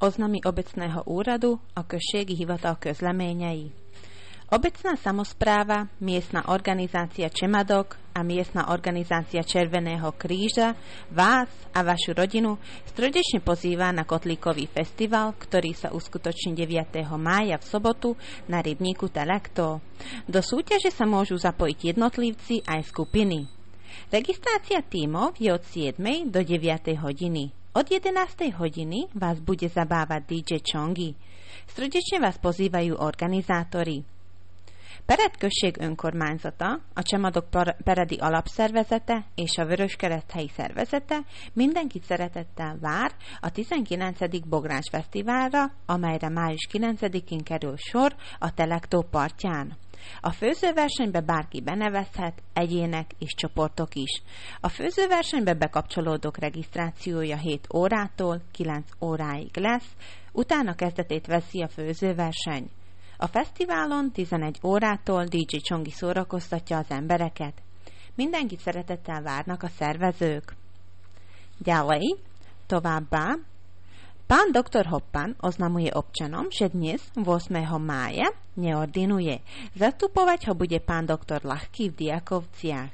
Oznamy obecného úradu a községi hivatal közleményei. Obecná samospráva, miestna organizácia Čemadok a miestna organizácia Červeného kríža vás a vašu rodinu srdečne pozýva na Kotlíkový festival, ktorý sa uskutoční 9. mája v sobotu na rybníku Telekto. Do súťaže sa môžu zapojiť jednotlivci aj skupiny. Registrácia tímov je od 7. do 9. hodiny. Od 11. hodiny vás bude zabávať DJ Csongi. Srdečne vás pozývajú organizátori. Pered község önkormányzata, a Csemadok Peredi Alapszervezete és a Vöröskereszt helyi szervezete mindenkit szeretettel vár a 19. Bográs Fesztiválra, amelyre május 9-én kerül sor a Telektó partján. A főzőversenybe bárki benevezhet, egyének és csoportok is. A főzőversenybe bekapcsolódók regisztrációja 7 órától 9 óráig lesz, utána kezdetét veszi a főzőverseny. A fesztiválon 11 órától DJ Csongi szórakoztatja az embereket. Mindenkit szeretettel várnak a szervezők. Ďalej, továbbá, pán doktor Hoppan oznamuje občanom, že dnes 8. mája neordinuje. Zastupovať ho bude pán doktor Ľahký v Diakovciach.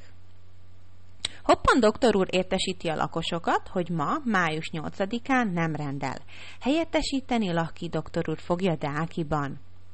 Hoppan doktor úr értesíti a lakosokat, hogy ma, május 8-án nem rendel. Helyettesíteni Ľahký doktor úr fogja Deákyban.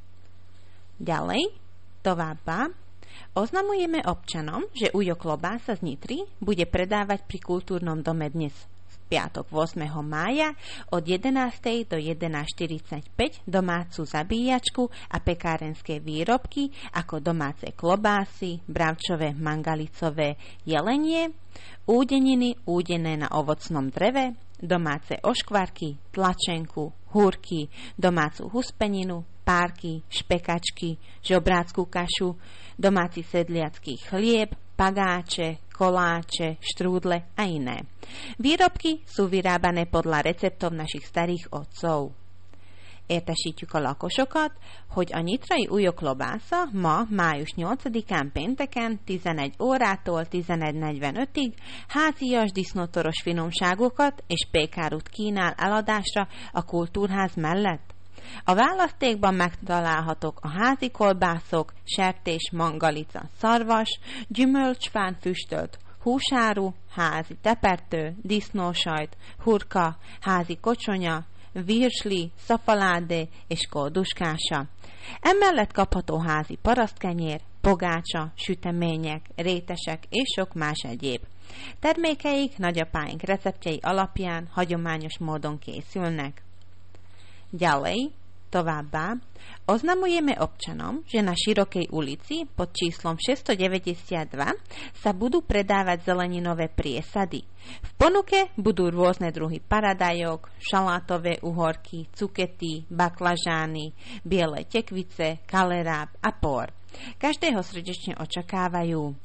Ďalej, továbbá, oznamujeme občanom, že Ujo Klobása z Nitry bude predávať pri kultúrnom dome dnes v piatok 8. mája od 11. do 11.45 domácu zabíjačku a pekárenské výrobky ako domáce klobásy, bravčové, mangalicové, jelenie, údeniny údené na ovocnom dreve, domáce oškvarky, tlačenku, húrky, domácu huspeninu, párky, špekačky, žobrácku kašu, domáci sedliacký chlieb, pagáče, koláče, štrúdle a iné. Výrobky sú vyrábané podľa receptov našich starých otcov. Értesítjük a lakosokat, hogy a nyitrai Ujo Klobása ma, május 8-án pénteken 11 órától 11.45-ig házias disznótoros finomságokat és pékárút kínál eladásra a kultúrház mellett. A választékban megtalálhatók a házi kolbászok, sertés, mangalica, szarvas, gyümölcsfán füstölt, húsáru, házi tepertő, disznósajt, hurka, házi kocsonya, virsli, szafaládé és kolduskása. Emellett kapható házi parasztkenyér, pogácsa, sütemények, rétesek és sok más egyéb. Termékeik nagyapáink receptjei alapján hagyományos módon készülnek. Ďalej, továbbá, oznamujeme občanom, že na Širokej ulici pod číslom 692 sa budú predávať zeleninové priesady. V ponuke budú rôzne druhy paradajok, šalátové uhorky, cukety, baklažány, biele tekvice, kaleráb a por. Každého srdečne očakávajú.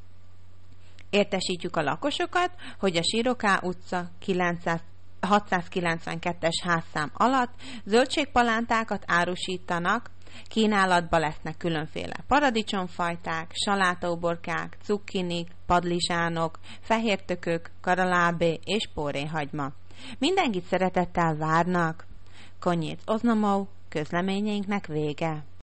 Értesítjük a lakosokat, hogy a Široká utca 692-es házszám alatt zöldségpalántákat árusítanak, kínálatba lesznek különféle paradicsomfajták, salátauborkák, cukkinik, padlizsánok, fehértökök, karalábé és póréhagyma. Mindenkit szeretettel várnak. Koniec oznamov, közleményeinknek vége.